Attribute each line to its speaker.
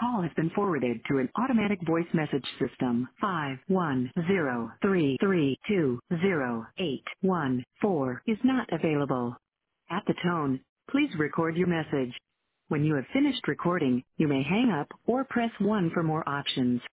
Speaker 1: call has been forwarded to an automatic voice message system. 51033208114 is not available. At the tone, please record your message. When you have finished recording, you may hang up or press 1 for more options.